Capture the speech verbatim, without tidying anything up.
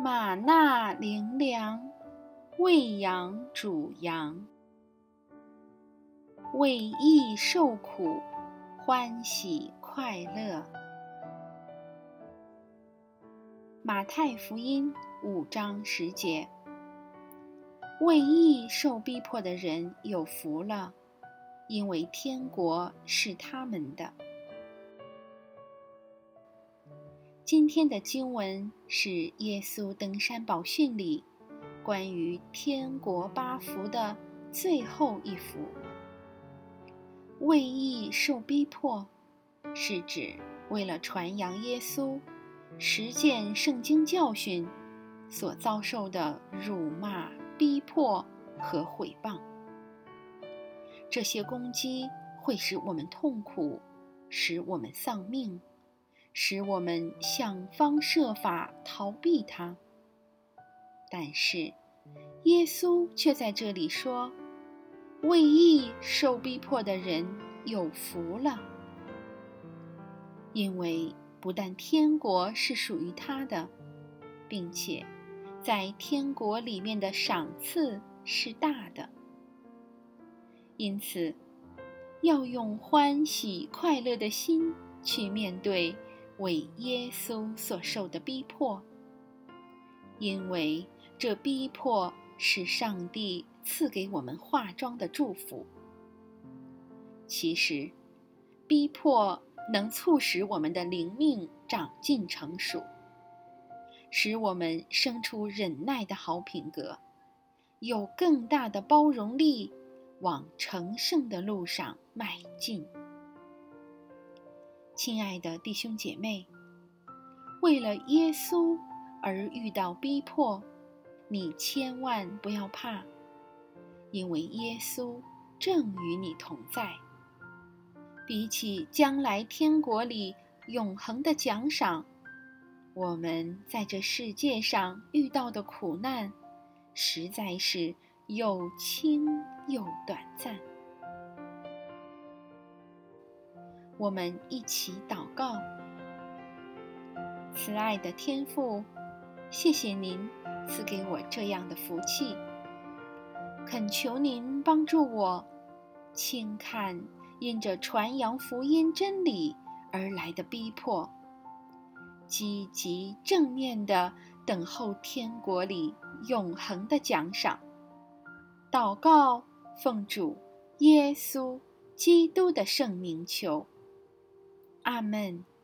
玛纳灵粮，喂养主羊。为义受苦，欢喜快乐。马太福音五章十节，为义受逼迫的人有福了，因为天国是他们的。今天的经文是耶稣登山宝训里关于天国八福的最后一福。为义受逼迫，是指为了传扬耶稣、实践圣经教训所遭受的辱骂、逼迫和毁谤。这些攻击会使我们痛苦，使我们丧命，使我们想方设法逃避它。但是耶稣却在这里说，为义受逼迫的人有福了，因为不但天国是属于他的，并且在天国里面的赏赐是大的。因此要用欢喜快乐的心去面对为耶稣所受的逼迫，因为这逼迫是上帝赐给我们化妆的祝福。其实逼迫能促使我们的灵命长进成熟，使我们生出忍耐的好品格，有更大的包容力，往成圣的路上迈进。亲爱的弟兄姐妹，为了耶稣而遇到逼迫，你千万不要怕，因为耶稣正与你同在。比起将来天国里永恒的奖赏，我们在这世界上遇到的苦难实在是又轻又短暂。我们一起祷告。慈爱的天父，谢谢您赐给我这样的福气，恳求您帮助我轻看因着传扬福音真理而来的逼迫，积极正面地等候天国里永恒的奖赏。祷告奉主耶稣基督的圣名求，阿们。